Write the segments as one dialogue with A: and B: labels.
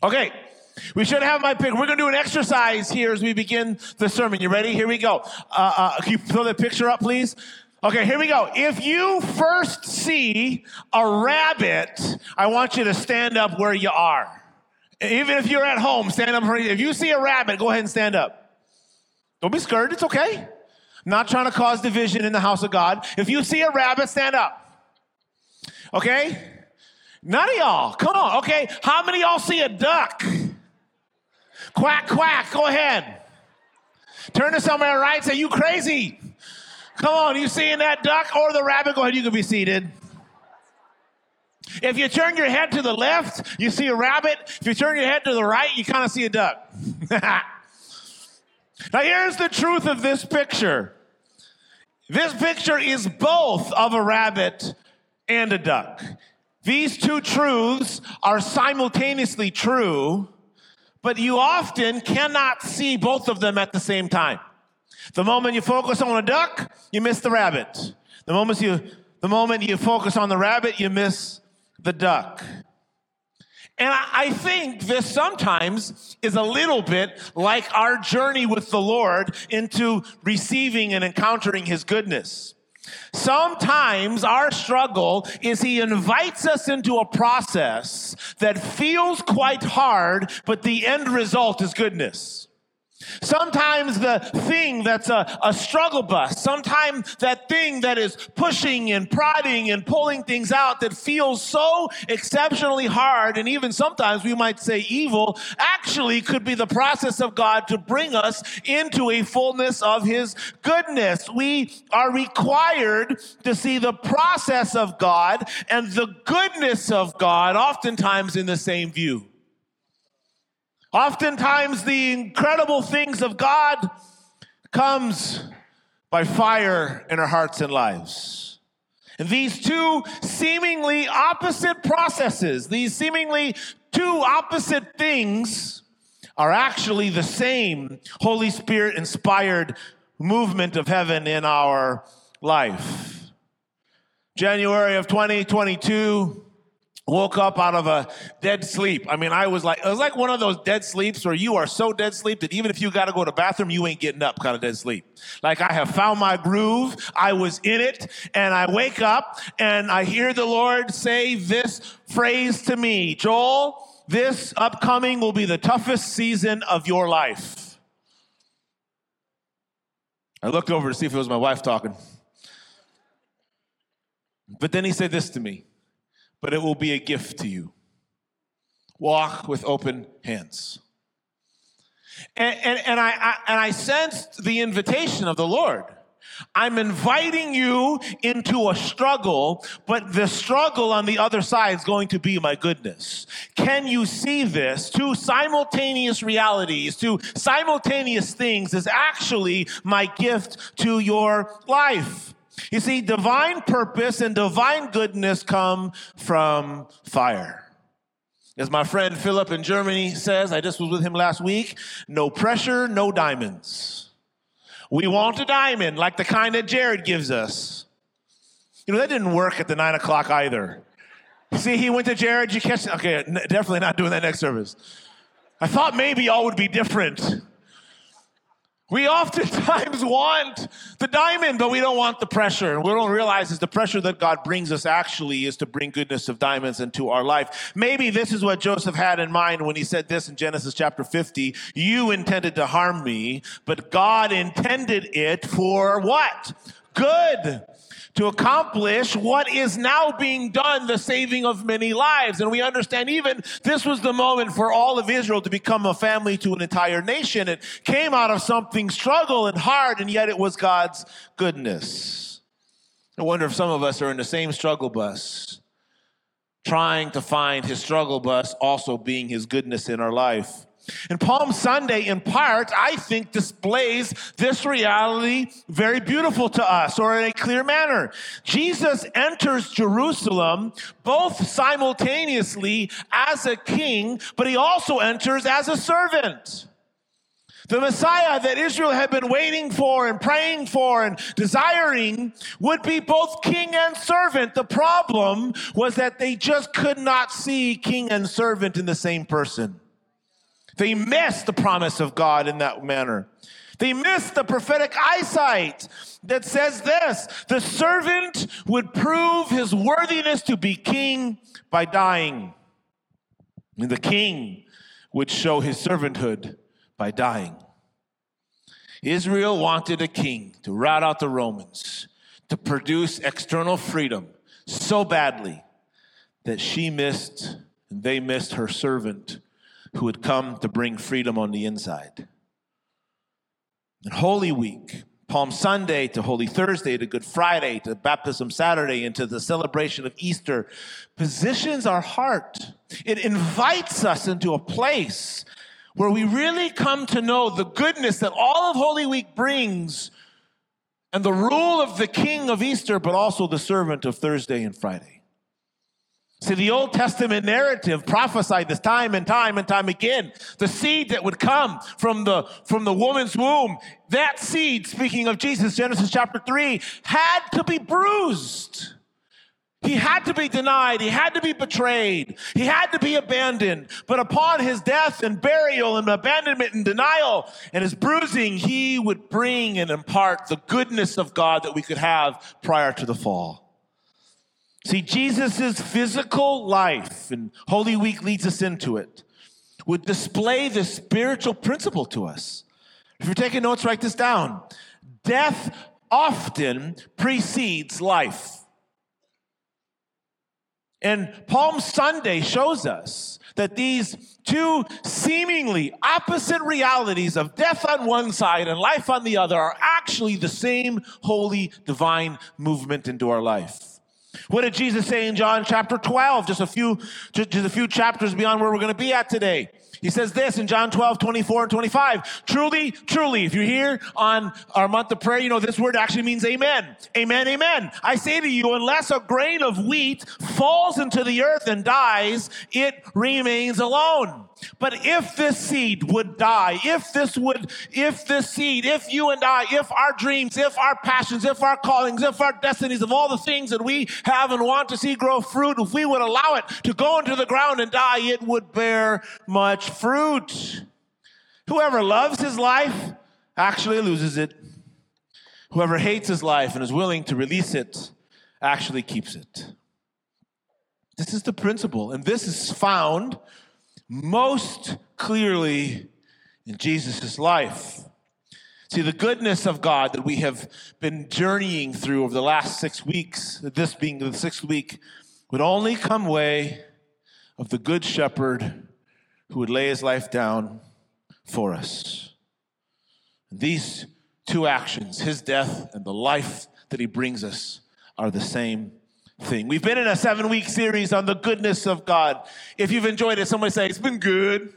A: Okay, we should have my pick. We're going to do an exercise here as we begin the sermon. You ready? Here we go. Can you throw the picture up, please? Okay, here we go. If you first see a rabbit, I want you to stand up where you are. Even if you're at home, stand up. If you see a rabbit, go ahead and stand up. Don't be scared. It's okay. I'm not trying to cause division in the house of God. If you see a rabbit, stand up. Okay? None of y'all. Come on. Okay. How many of y'all see a duck? Quack, quack. Go ahead. Turn to somebody on the right. Say, you crazy. Come on. You seeing that duck or the rabbit? Go ahead. You can be seated. If you turn your head to the left, you see a rabbit. If you turn your head to the right, you kind of see a duck. Now, here's the truth of this picture. This picture is both of a rabbit and a duck. These two truths are simultaneously true, but you often cannot see both of them at the same time. The moment you focus on a duck, you miss the rabbit. The moment you focus on the rabbit, you miss the duck. And I think this sometimes is a little bit like our journey with the Lord into receiving and encountering His goodness. Sometimes our struggle is He invites us into a process that feels quite hard, but the end result is goodness. Sometimes the thing that's a struggle bus, sometimes that thing that is pushing and prodding and pulling things out that feels so exceptionally hard, and even sometimes we might say evil, actually could be the process of God to bring us into a fullness of His goodness. We are required to see the process of God and the goodness of God oftentimes in the same view. Oftentimes, the incredible things of God comes by fire in our hearts and lives. And these two seemingly opposite processes, these seemingly two opposite things are actually the same Holy Spirit-inspired movement of heaven in our life. January of 2022, woke up out of a dead sleep. I mean, it was like one of those dead sleeps where you are so dead sleep that even if you got to go to the bathroom, you ain't getting up kind of dead sleep. Like I have found my groove. I was in it, and I wake up and I hear the Lord say this phrase to me, Joel, this upcoming will be the toughest season of your life. I looked over to see if it was my wife talking. But then He said this to me. But it will be a gift to you. Walk with open hands. And I sensed the invitation of the Lord. I'm inviting you into a struggle, but the struggle on the other side is going to be my goodness. Can you see this? Two simultaneous realities, two simultaneous things is actually my gift to your life. You see, divine purpose and divine goodness come from fire. As my friend Philip in Germany says, I just was with him last week, no pressure, no diamonds. We want a diamond like the kind that Jared gives us. You know, that didn't work at the 9 o'clock either. See, he went to Jared, you catch, okay, definitely not doing that next service. I thought maybe y'all would be different. We oftentimes want the diamond, but we don't want the pressure. And we don't realize is the pressure that God brings us actually is to bring goodness of diamonds into our life. Maybe this is what Joseph had in mind when he said this in Genesis chapter 50. You intended to harm me, but God intended it for what? Good. To accomplish what is now being done, the saving of many lives. And we understand even this was the moment for all of Israel to become a family to an entire nation. It came out of something struggle and hard, and yet it was God's goodness. I wonder if some of us are in the same struggle bus, trying to find His struggle bus also being His goodness in our life. And Palm Sunday, in part, I think displays this reality very beautiful to us, or in a clear manner. Jesus enters Jerusalem both simultaneously as a king, but He also enters as a servant. The Messiah that Israel had been waiting for and praying for and desiring would be both king and servant. The problem was that they just could not see king and servant in the same person. They missed the promise of God in that manner. They missed the prophetic eyesight that says this: the servant would prove his worthiness to be king by dying. And the king would show his servanthood by dying. Israel wanted a king to rout out the Romans, to produce external freedom so badly that she missed, and they missed her servant who had come to bring freedom on the inside. And Holy Week, Palm Sunday to Holy Thursday to Good Friday to Baptism Saturday and to the celebration of Easter, positions our heart. It invites us into a place where we really come to know the goodness that all of Holy Week brings and the rule of the King of Easter, but also the servant of Thursday and Friday. See, the Old Testament narrative prophesied this time and time and time again. The seed that would come from the woman's womb, that seed, speaking of Jesus, Genesis chapter 3, had to be bruised. He had to be denied. He had to be betrayed. He had to be abandoned. But upon his death and burial and abandonment and denial and his bruising, he would bring and impart the goodness of God that we could have prior to the fall. See, Jesus' physical life, and Holy Week leads us into it, would display this spiritual principle to us. If you're taking notes, write this down. Death often precedes life. And Palm Sunday shows us that these two seemingly opposite realities of death on one side and life on the other are actually the same holy, divine movement into our life. What did Jesus say in John chapter 12, just a few chapters beyond where we're going to be at today? He says this in John 12, 24 and 25. Truly, truly, if you're here on our month of prayer, you know this word actually means amen. Amen, amen. I say to you, unless a grain of wheat falls into the earth and dies, it remains alone. But if this seed would die, if you and I, if our dreams, if our passions, if our callings, if our destinies, of all the things that we have and want to see grow fruit, if we would allow it to go into the ground and die, it would bear much fruit. Whoever loves his life actually loses it. Whoever hates his life and is willing to release it actually keeps it. This is the principle, and this is found most clearly in Jesus' life. See, the goodness of God that we have been journeying through over the last 6 weeks, this being the 6th week, would only come way of the good shepherd who would lay his life down for us. These two actions, his death and the life that he brings us, are the same thing. We've been in a 7-week series on the goodness of God. If you've enjoyed it, somebody say, it's been good.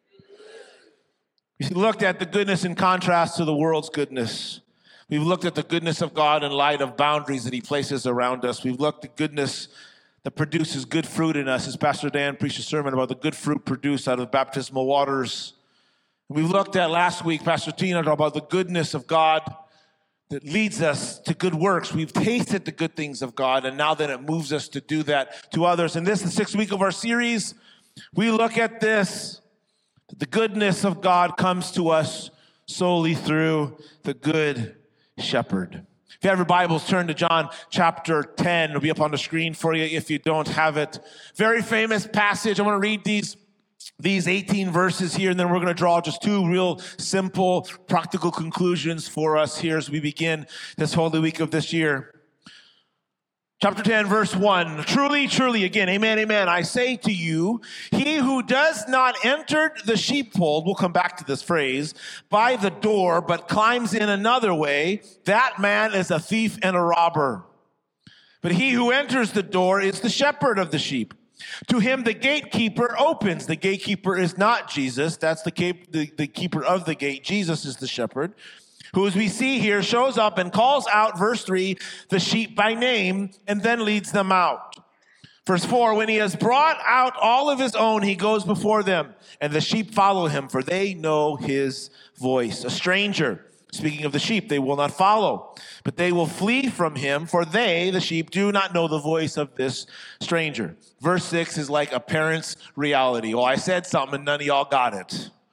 A: We looked at the goodness in contrast to the world's goodness. We've looked at the goodness of God in light of boundaries that he places around us. We've looked at goodness that produces good fruit in us, as Pastor Dan preached a sermon about the good fruit produced out of baptismal waters. We looked at last week, Pastor Tina, about the goodness of God that leads us to good works. We've tasted the good things of God, and now that it moves us to do that to others. And this is the 6th week of our series. We look at this, that the goodness of God comes to us solely through the good shepherd. If you have your Bibles, turn to John chapter 10. It'll be up on the screen for you if you don't have it. Very famous passage. I'm going to read these 18 verses here, and then we're going to draw just 2 real simple, practical conclusions for us here as we begin this Holy Week of this year. Chapter 10, verse 1. Truly, truly, again, amen, amen. I say to you, he who does not enter the sheepfold, we'll come back to this phrase, by the door, but climbs in another way, that man is a thief and a robber. But he who enters the door is the shepherd of the sheep. To him the gatekeeper opens. The gatekeeper is not Jesus. That's the keeper of the gate. Jesus is the shepherd, who, as we see here, shows up and calls out, verse 3, the sheep by name, and then leads them out. Verse 4, when he has brought out all of his own, he goes before them, and the sheep follow him, for they know his voice. A stranger, speaking of the sheep, they will not follow, but they will flee from him, for they, the sheep, do not know the voice of this stranger. Verse 6 is like a parent's reality. Oh, I said something and none of y'all got it.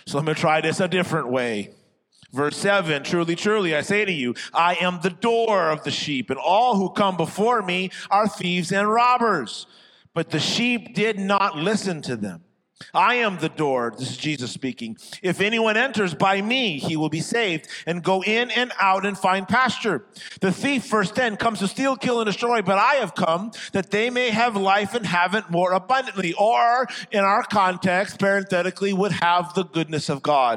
A: So let me try this a different way. Verse 7, truly, truly, I say to you, I am the door of the sheep, and all who come before me are thieves and robbers. But the sheep did not listen to them. I am the door, this is Jesus speaking. If anyone enters by me, he will be saved, and go in and out and find pasture. The thief, verse 10, comes to steal, kill, and destroy, but I have come that they may have life and have it more abundantly. Or, in our context, parenthetically, would have the goodness of God.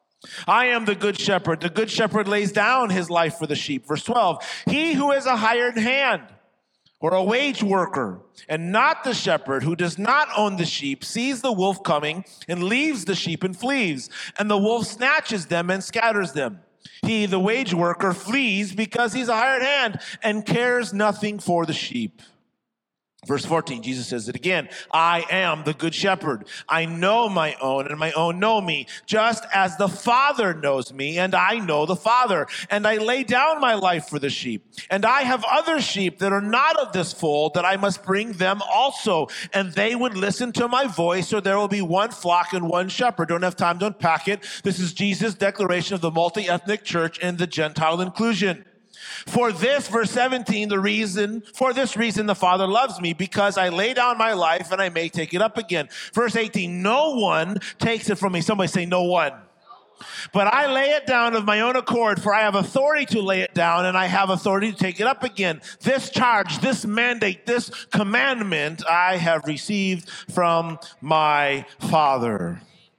A: I am the good shepherd. The good shepherd lays down his life for the sheep. Verse 12, he who is a hired hand or a wage worker and not the shepherd, who does not own the sheep, sees the wolf coming and leaves the sheep and flees. And the wolf snatches them and scatters them. He, the wage worker, flees because he's a hired hand and cares nothing for the sheep. Verse 14, Jesus says it again. I am the good shepherd. I know my own, and my own know me, just as the Father knows me, and I know the Father. And I lay down my life for the sheep. And I have other sheep that are not of this fold, that I must bring them also. And they would listen to my voice, so there will be one flock and one shepherd. Don't have time to unpack it. This is Jesus' declaration of the multi-ethnic church and the Gentile inclusion. For this, verse 17, for this reason the Father loves me, because I lay down my life and I may take it up again. Verse 18, no one takes it from me. Somebody say, no one. But I lay it down of my own accord, for I have authority to lay it down, and I have authority to take it up again. This charge, this mandate, this commandment I have received from my Father.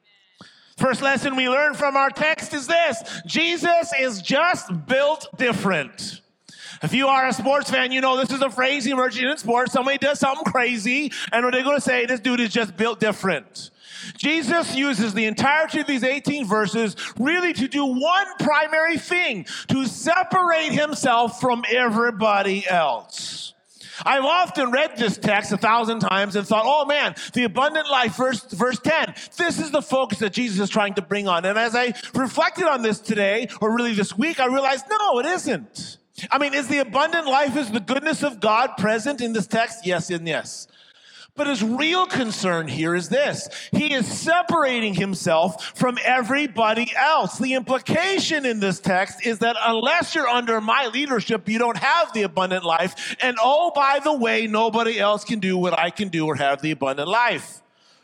A: First lesson we learn from our text is this: Jesus is just built different. If you are a sports fan, you know this is a phrase emerging in sports. Somebody does something crazy, and what they're going to say, this dude is just built different. Jesus uses the entirety of these 18 verses really to do one primary thing: to separate himself from everybody else. I've often read this text 1,000 times and thought, oh man, the abundant life, verse 10, this is the focus that Jesus is trying to bring on. And as I reflected on this today, or really this week, I realized, no, it isn't. I mean, is the abundant life, is the goodness of God present in this text? Yes and yes. But his real concern here is this: he is separating himself from everybody else. The implication in this text is that unless you're under my leadership, you don't have the abundant life. And oh, by the way, nobody else can do what I can do or have the abundant life.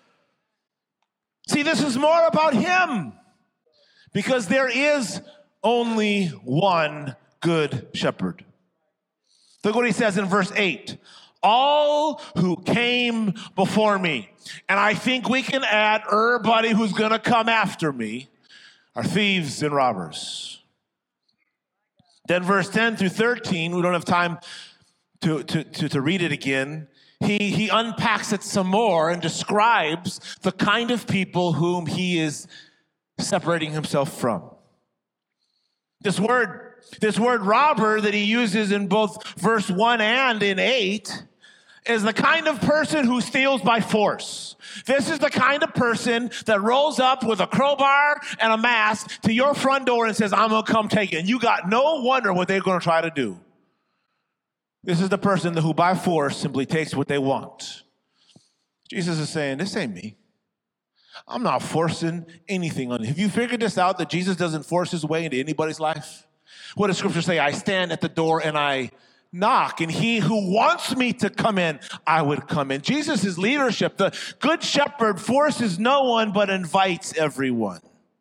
A: See, this is more about him, because there is only one good shepherd. Look what he says in verse 8. All who came before me, and I think we can add everybody who's going to come after me, are thieves and robbers. Then verse 10 through 13, we don't have time to read it again. He unpacks it some more and describes the kind of people whom he is separating himself from. This word robber that he uses in both verse 1 and in 8 is the kind of person who steals by force. This is the kind of person that rolls up with a crowbar and a mask to your front door and says, I'm going to come take it. And you got no wonder what they're going to try to do. This is the person who by force simply takes what they want. Jesus is saying, this ain't me. I'm not forcing anything on you. Have you figured this out, that Jesus doesn't force his way into anybody's life? What does Scripture say? I stand at the door and I knock, and he who wants me to come in, I would come in. Jesus' leadership, the good shepherd, forces no one but invites everyone.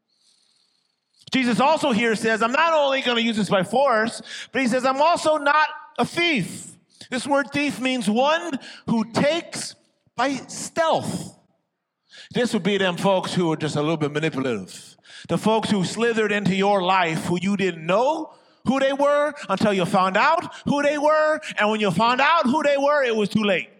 A: Jesus also here says, I'm not only going to use this by force, but he says, I'm also not a thief. This word thief means one who takes by stealth. This would be them folks who are just a little bit manipulative. The folks who slithered into your life who you didn't know who they were until you found out who they were. And when you found out who they were, it was too late.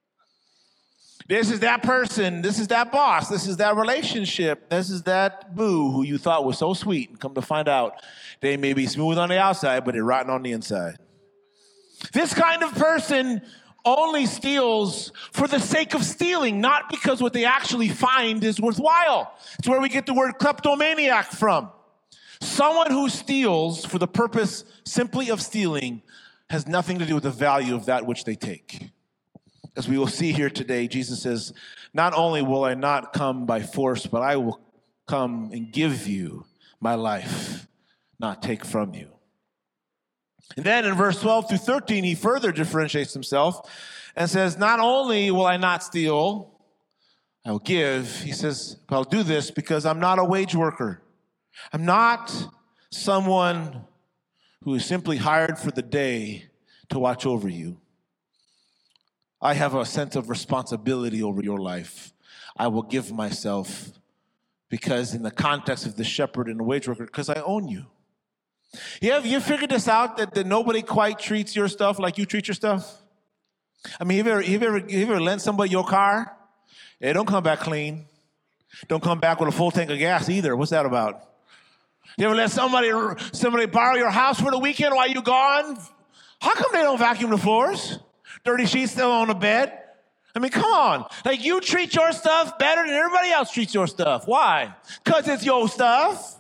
A: This is that person. This is that boss. This is that relationship. This is that boo who you thought was so sweet. And come to find out, they may be smooth on the outside, but they're rotten on the inside. This kind of person only steals for the sake of stealing, not because what they actually find is worthwhile. It's where we get the word kleptomaniac from. Someone who steals for the purpose simply of stealing has nothing to do with the value of that which they take. As we will see here today, Jesus says, not only will I not come by force, but I will come and give you my life, not take from you. And then in verse 12 through 13, he further differentiates himself and says, not only will I not steal, I will give. He says, I'll do this because I'm not a wage worker. I'm not someone who is simply hired for the day to watch over you. I have a sense of responsibility over your life. I will give myself because in the context of the shepherd and the wage worker, because I own you. Have you figured this out, that nobody quite treats your stuff like you treat your stuff? I mean, have you ever lent somebody your car? It don't come back clean. Don't come back with a full tank of gas either. What's that about? You ever let somebody borrow your house for the weekend while you gone? How come they don't vacuum the floors? Dirty sheets still on the bed? I mean, come on. Like, you treat your stuff better than everybody else treats your stuff. Why? Because it's your stuff.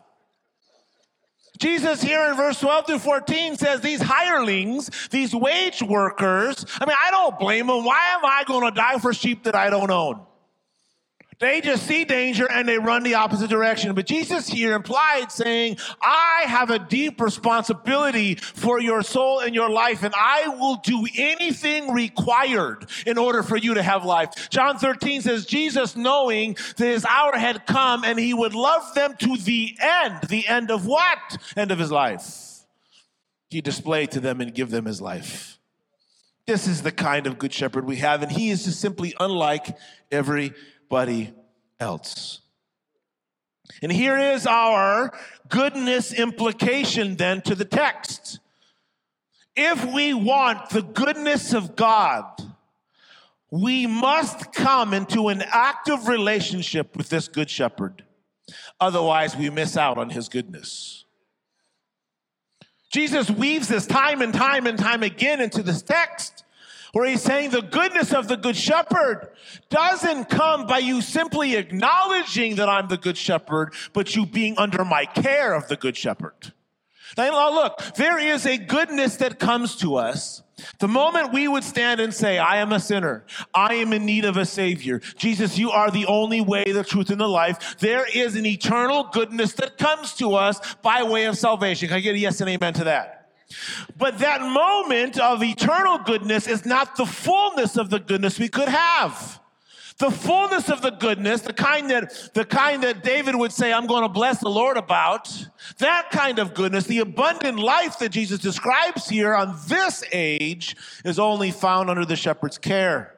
A: Jesus here in verse 12 through 14 says these hirelings, these wage workers, I mean, I don't blame them. Why am I going to die for sheep that I don't own? They just see danger and they run the opposite direction. But Jesus here implied saying, I have a deep responsibility for your soul and your life, and I will do anything required in order for you to have life. John 13 says, Jesus, knowing that his hour had come and he would love them to the end. The end of what? End of his life. He displayed to them and give them his life. This is the kind of good shepherd we have, and he is just simply unlike everybody else. And here is our goodness implication then to the text. If we want the goodness of God, we must come into an active relationship with this good shepherd. Otherwise, we miss out on his goodness. Jesus weaves this time and time and time again into this text, where he's saying the goodness of the good shepherd doesn't come by you simply acknowledging that I'm the good shepherd, but you being under my care of the good shepherd. Now, look, there is a goodness that comes to us the moment we would stand and say, I am a sinner. I am in need of a savior. Jesus, you are the only way, the truth, and the life. There is an eternal goodness that comes to us by way of salvation. Can I get a yes and amen to that? But that moment of eternal goodness is not the fullness of the goodness we could have. The fullness of the goodness, the kind that David would say, I'm going to bless the Lord about, that kind of goodness, the abundant life that Jesus describes here on this age is only found under the shepherd's care.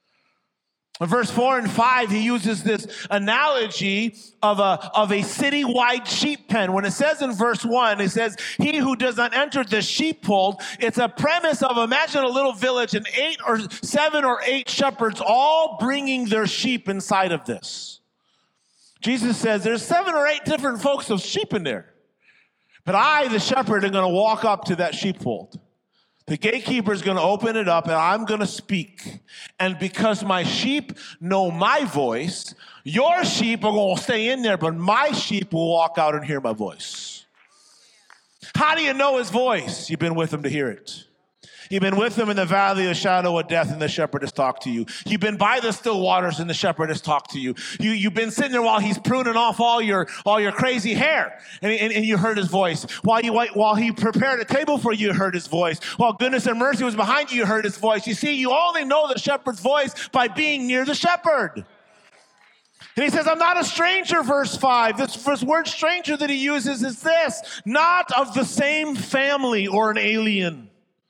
A: In verse 4 and 5, he uses this analogy of a citywide sheep pen. When it says in verse 1, it says, he who does not enter the sheepfold, it's a premise of, imagine a little village and 7 or 8 shepherds all bringing their sheep inside of this. Jesus says there's 7 or 8 different folks of sheep in there. But I, the shepherd, am going to walk up to that sheepfold. The gatekeeper is going to open it up and I'm going to speak. And because my sheep know my voice, your sheep are going to stay in there, but my sheep will walk out and hear my voice. How do you know his voice? You've been with him to hear it. You've been with him in the valley of the shadow of death, and the shepherd has talked to you. You've been by the still waters, and the shepherd has talked to you. You've been sitting there while he's pruning off all your crazy hair, and you heard his voice. While he prepared a table for you, you heard his voice. While goodness and mercy was behind you, you heard his voice. You see, you only know the shepherd's voice by being near the shepherd. And he says, I'm not a stranger, verse 5. This word stranger that he uses is this, not of the same family or an alien.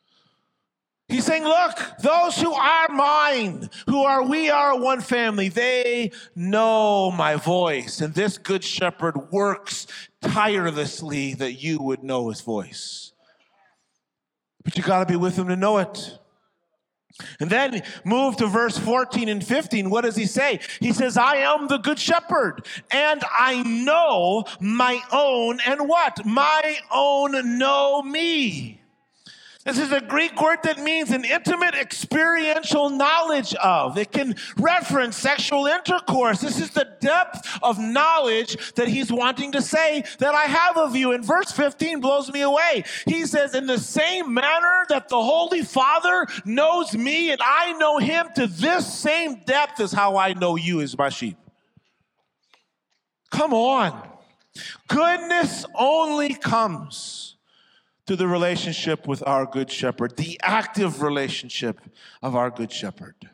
A: He's saying, look, those who are mine, we are one family, they know my voice. And this good shepherd works tirelessly that you would know his voice. But you got to be with him to know it. And then move to verse 14 and 15. What does he say? He says, I am the good shepherd, and I know my own, and what? My own know me. This is a Greek word that means an intimate experiential knowledge of. It can reference sexual intercourse. This is the depth of knowledge that he's wanting to say that I have of you. And verse 15 blows me away. He says, in the same manner that the Holy Father knows me and I know him, to this same depth is how I know you as my sheep. Come on. Goodness only comes through the relationship with our Good Shepherd, the active relationship of our Good Shepherd.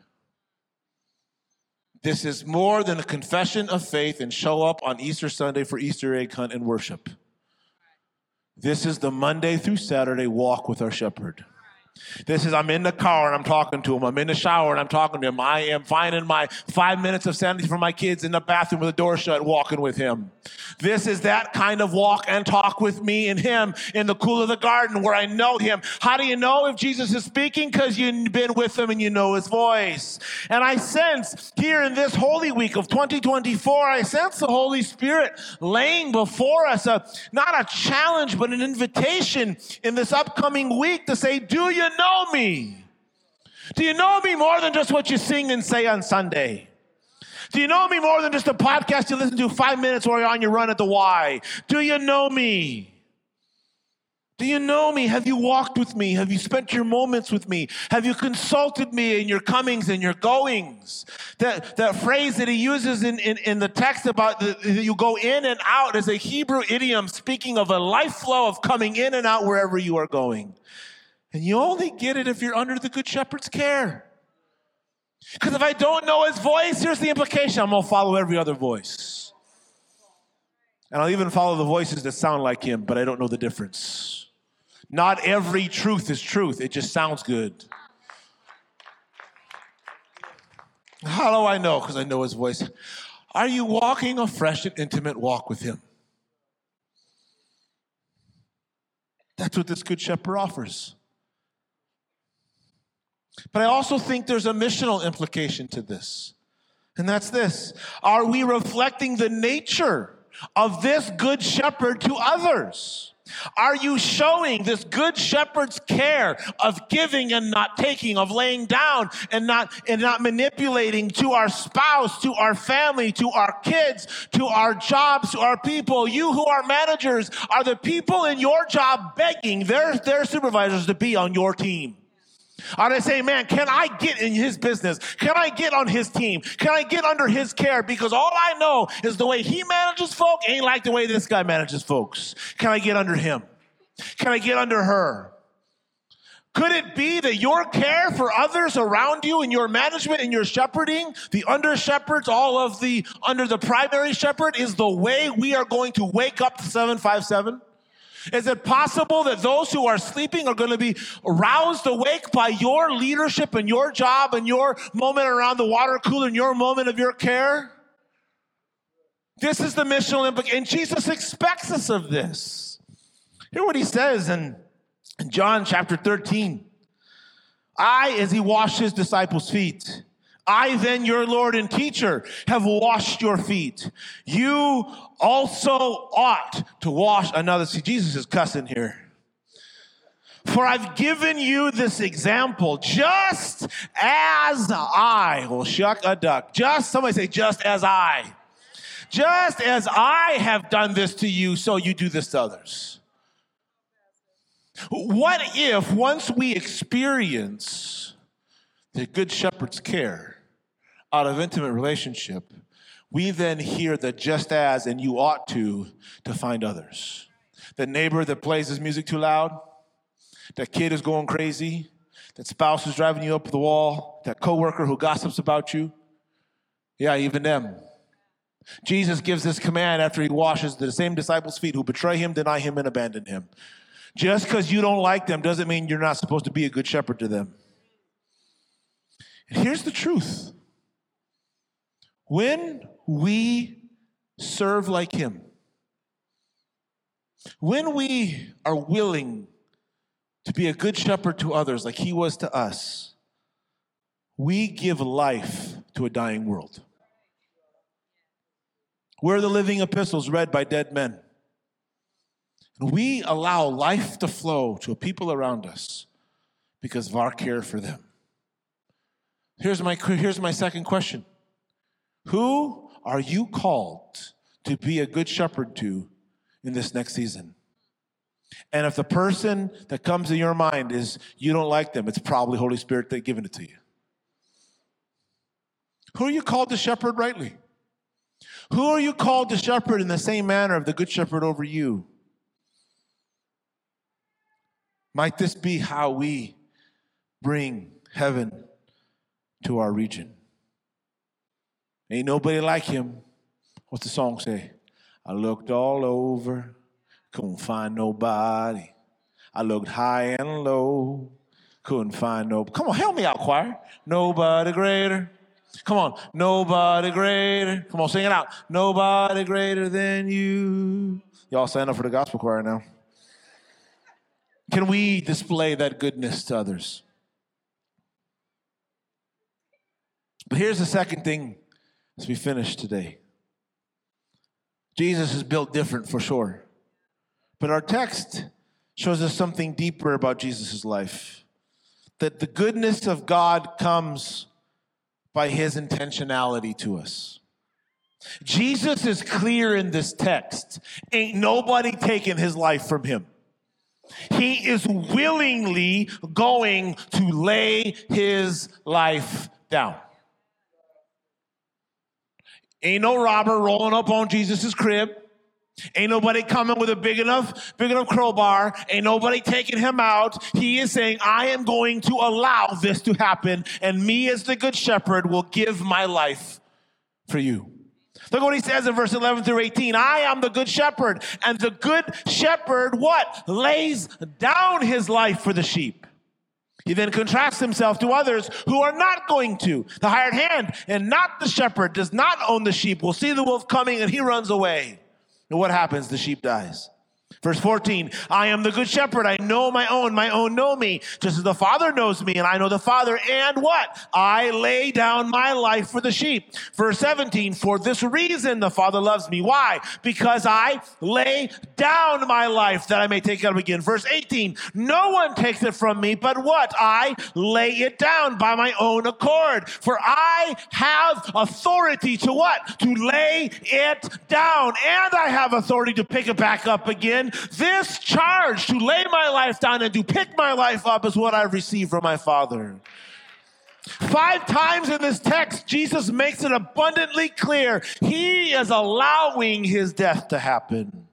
A: This is more than a confession of faith and show up on Easter Sunday for Easter egg hunt and worship. This is the Monday through Saturday walk with our shepherd. This is, I'm in the car and I'm talking to him. I'm in the shower and I'm talking to him. I am finding my 5 minutes of sanity for my kids in the bathroom with the door shut, walking with him. This is that kind of walk and talk with me and him in the cool of the garden where I know him. How do you know if Jesus is speaking? Because you've been with him and you know his voice. And I sense here in this Holy Week of 2024, I sense the Holy Spirit laying before us, not a challenge, but an invitation in this upcoming week to say, do you know me? Do you know me more than just what you sing and say on Sunday? Do you know me more than just a podcast you listen to 5 minutes while you're on your run at the Y? Do you know me? Do you know me? Have you walked with me? Have you spent your moments with me? Have you consulted me in your comings and your goings? That phrase that he uses in the text about you go in and out is a Hebrew idiom speaking of a life flow of coming in and out wherever you are going. And you only get it if you're under the Good Shepherd's care. Because if I don't know his voice, here's the implication. I'm going to follow every other voice. And I'll even follow the voices that sound like him, but I don't know the difference. Not every truth is truth. It just sounds good. How do I know? Because I know his voice. Are you walking a fresh and intimate walk with him? That's what this Good Shepherd offers. But I also think there's a missional implication to this. And that's this. Are we reflecting the nature of this Good Shepherd to others? Are you showing this Good Shepherd's care of giving and not taking, of laying down and not manipulating to our spouse, to our family, to our kids, to our jobs, to our people? You who are managers, are the people in your job begging their supervisors to be on your team? Are they saying, man, can I get in his business? Can I get on his team? Can I get under his care? Because all I know is the way he manages folk ain't like the way this guy manages folks. Can I get under him? Can I get under her? Could it be that your care for others around you and your management and your shepherding, the under shepherds, all of the under the primary shepherd, is the way we are going to wake up to 757? Is it possible that those who are sleeping are going to be roused awake by your leadership and your job and your moment around the water cooler and your moment of your care? This is the missional implication. And Jesus expects us of this. Hear what he says in John chapter 13. As he washed his disciples' feet, I then, your Lord and teacher, have washed your feet. You also ought to wash another. See, Jesus is cussing here. For I've given you this example, just as I, well, shuck a duck. Somebody say, just as I. Just as I have done this to you, so you do this to others. What if once we experience the Good Shepherd's care out of intimate relationship, we then hear the just as and you ought to find others? The neighbor that plays his music too loud, that kid is going crazy, that spouse is driving you up the wall, that coworker who gossips about you. Yeah, even them. Jesus gives this command after he washes the same disciples' feet who betray him, deny him, and abandon him. Just because you don't like them doesn't mean you're not supposed to be a good shepherd to them. And here's the truth. When we serve like him, when we are willing to be a good shepherd to others like he was to us, we give life to a dying world. We're the living epistles read by dead men. And we allow life to flow to people around us because of our care for them. Here's my second question. Who are you called to be a good shepherd to in this next season? And if the person that comes to your mind is you don't like them, it's probably Holy Spirit that's giving it to you. Who are you called to shepherd rightly? Who are you called to shepherd in the same manner of the good shepherd over you? Might this be how we bring heaven to our region? Ain't nobody like him. What's the song say? I looked all over, couldn't find nobody. I looked high and low, couldn't find nobody. Come on, help me out, choir. Nobody greater. Come on, nobody greater. Come on, sing it out. Nobody greater than you. Y'all stand up for the gospel choir now. Can we display that goodness to others? But here's the second thing as we finish today. Jesus is built different for sure. But our text shows us something deeper about Jesus' life. That the goodness of God comes by his intentionality to us. Jesus is clear in this text. Ain't nobody taking his life from him. He is willingly going to lay his life down. Ain't no robber rolling up on Jesus' crib. Ain't nobody coming with a big enough crowbar. Ain't nobody taking him out. He is saying, I am going to allow this to happen, and me as the good shepherd will give my life for you. Look what he says in verse 11 through 18. I am the good shepherd, and the good shepherd, what? Lays down his life for the sheep. He then contrasts himself to others who are not going to. The hired hand and not the shepherd does not own the sheep, will see the wolf coming and he runs away. And what happens? The sheep dies. Verse 14, I am the good shepherd. I know my own know me, just as the Father knows me, and I know the Father. And what? I lay down my life for the sheep. Verse 17, for this reason the Father loves me. Why? Because I lay down my life that I may take it up again. Verse 18, no one takes it from me, but what? I lay it down by my own accord. For I have authority to what? To lay it down. And I have authority to pick it back up again. This charge to lay my life down and to pick my life up is what I've received from my Father. 5 times in this text, Jesus makes it abundantly clear he is allowing his death to happen.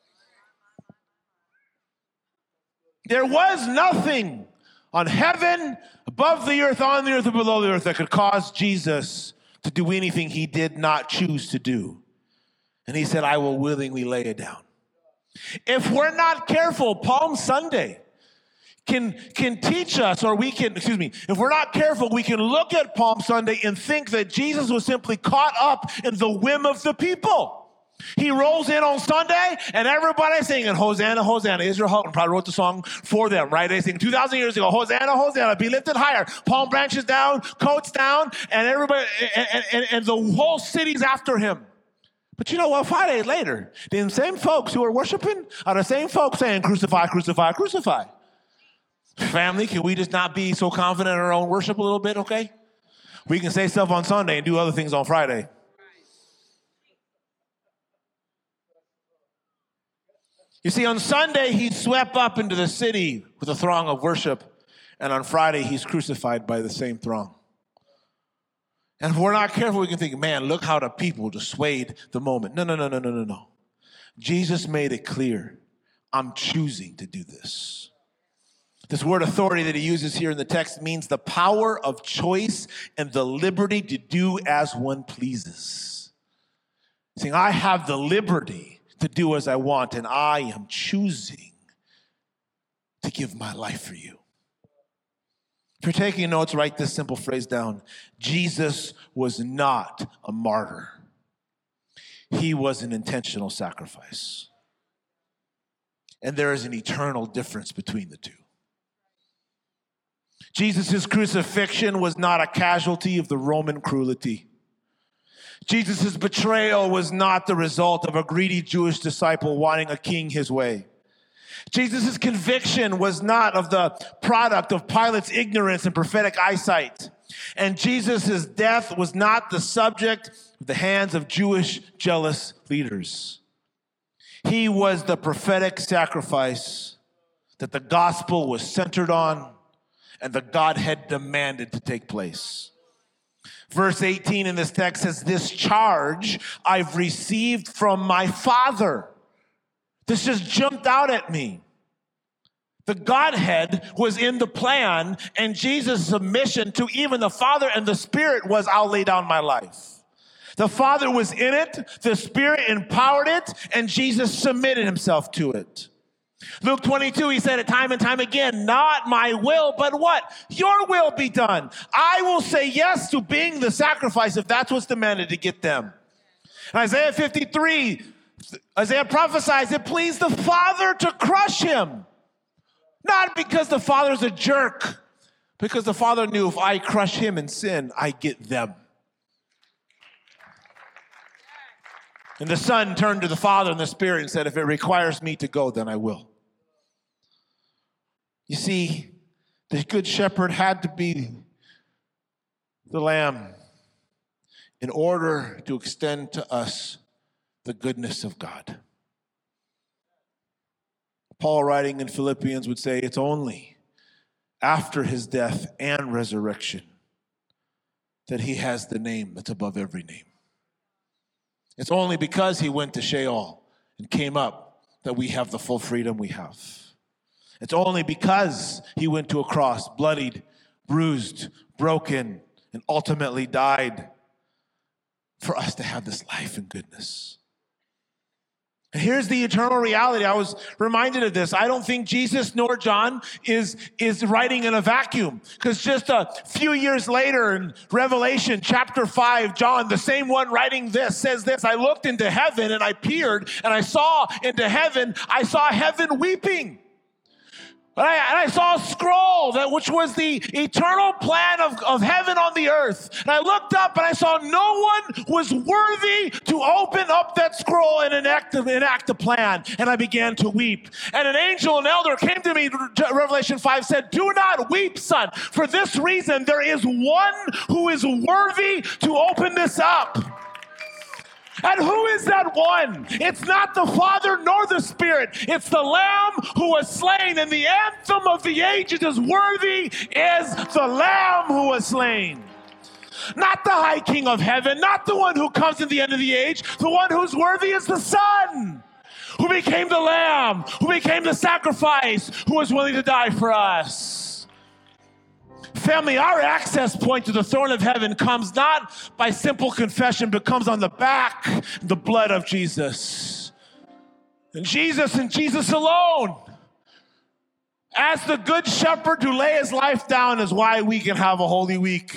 A: There was nothing on heaven, above the earth, on the earth, or below the earth that could cause Jesus to do anything he did not choose to do. And he said, I will willingly lay it down. If we're not careful, Palm Sunday can teach us, or if we're not careful, we can look at Palm Sunday and think that Jesus was simply caught up in the whim of the people. He rolls in on Sunday and everybody's singing, Hosanna, Hosanna. Israel Houghton probably wrote the song for them, right? They sing 2,000 years ago, Hosanna, Hosanna, be lifted higher. Palm branches down, coats down, and everybody, and the whole city's after him. But you know what? 5 days later, the same folks who are worshiping are the same folks saying, crucify, crucify, crucify. Family, can we just not be so confident in our own worship a little bit, okay? We can say stuff on Sunday and do other things on Friday. You see, on Sunday, he's swept up into the city with a throng of worship. And on Friday, he's crucified by the same throng. And if we're not careful, we can think, man, look how the people just swayed the moment. No. Jesus made it clear, I'm choosing to do this. This word authority that he uses here in the text means the power of choice and the liberty to do as one pleases. Saying, I have the liberty to do as I want, and I am choosing to give my life for you. If you're taking notes, write this simple phrase down. Jesus was not a martyr. He was an intentional sacrifice. And there is an eternal difference between the two. Jesus' crucifixion was not a casualty of the Roman cruelty. Jesus' betrayal was not the result of a greedy Jewish disciple wanting a king his way. Jesus' conviction was not of the product of Pilate's ignorance and prophetic eyesight. And Jesus' death was not the subject of the hands of Jewish jealous leaders. He was the prophetic sacrifice that the gospel was centered on and the Godhead demanded to take place. Verse 18 in this text says, this charge I've received from my Father. This just jumped out at me. The Godhead was in the plan, and Jesus' submission to even the Father and the Spirit was, I'll lay down my life. The Father was in it, the Spirit empowered it, and Jesus submitted himself to it. Luke 22, he said it time and time again, not my will, but what? Your will be done. I will say yes to being the sacrifice if that's what's demanded to get them. In Isaiah 53, Isaiah prophesies it pleased the Father to crush him. Not because the Father's a jerk, because the Father knew if I crush him in sin, I get them. And the Son turned to the Father and the Spirit and said, if it requires me to go, then I will. You see, the Good Shepherd had to be the Lamb in order to extend to us the goodness of God. Paul, writing in Philippians, would say it's only after his death and resurrection that he has the name that's above every name. It's only because he went to Sheol and came up that we have the full freedom we have. It's only because he went to a cross, bloodied, bruised, broken, and ultimately died for us to have this life and goodness. And here's the eternal reality. I was reminded of this. I don't think Jesus nor John is writing in a vacuum. Because just a few years later in Revelation chapter 5, John, the same one writing this, says this, I looked into heaven and I peered and I saw into heaven, I saw heaven weeping. And I saw a scroll which was the eternal plan of heaven on the earth. And I looked up and I saw no one was worthy to open up that scroll and enact the plan. And I began to weep. And an angel, an elder, came to me, Revelation 5 said, do not weep, son. For this reason, there is one who is worthy to open this up. And who is that one? It's not the Father nor the Spirit. It's the Lamb who was slain. And the anthem of the ages is worthy is the Lamb who was slain. Not the High King of heaven, not the one who comes at the end of the age. The one who's worthy is the Son, who became the Lamb, who became the sacrifice, who was willing to die for us. Family, our access point to the throne of heaven comes not by simple confession, but comes on the back, the blood of Jesus. And Jesus alone, as the Good Shepherd who lay his life down, is why we can have a Holy Week.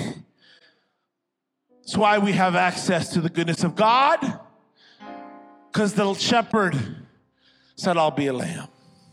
A: It's why we have access to the goodness of God, because the shepherd said, I'll be a lamb.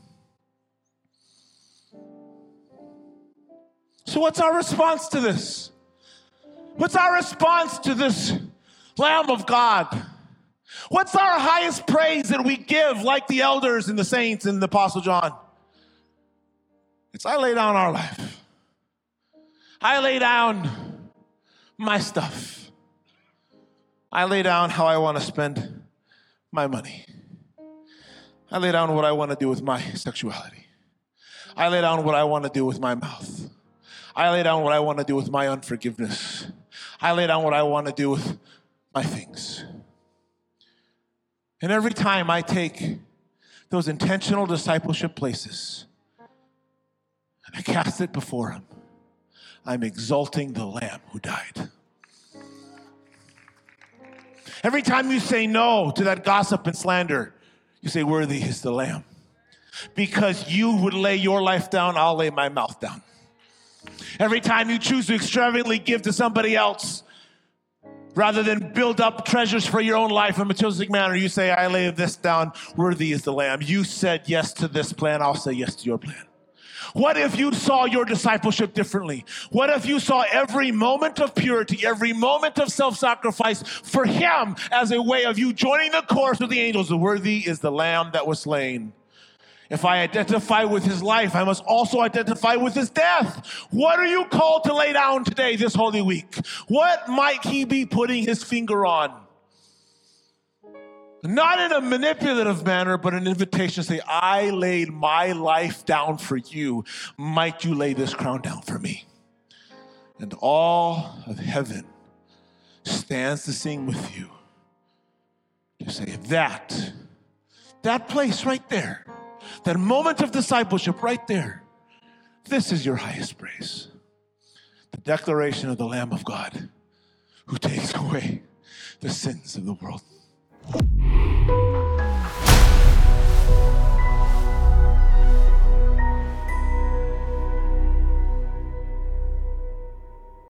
A: So what's our response to this? What's our response to this Lamb of God? What's our highest praise that we give like the elders and the saints and the Apostle John? It's I lay down our life. I lay down my stuff. I lay down how I want to spend my money. I lay down what I want to do with my sexuality. I lay down what I want to do with my mouth. I lay down what I want to do with my unforgiveness. I lay down what I want to do with my things. And every time I take those intentional discipleship places and I cast it before him, I'm exalting the Lamb who died. Every time you say no to that gossip and slander, you say, worthy is the Lamb. Because you would lay your life down, I'll lay my mouth down. Every time you choose to extravagantly give to somebody else, rather than build up treasures for your own life in a materialistic manner, you say, I lay this down, worthy is the Lamb. You said yes to this plan, I'll say yes to your plan. What if you saw your discipleship differently? What if you saw every moment of purity, every moment of self-sacrifice for him as a way of you joining the chorus with the angels? The worthy is the Lamb that was slain. If I identify with his life, I must also identify with his death. What are you called to lay down today, this Holy Week? What might he be putting his finger on? Not in a manipulative manner, but an invitation to say, I laid my life down for you. Might you lay this crown down for me? And all of heaven stands to sing with you. You say, that place right there, that moment of discipleship right there, this is your highest praise. The declaration of the Lamb of God who takes away the sins of the world.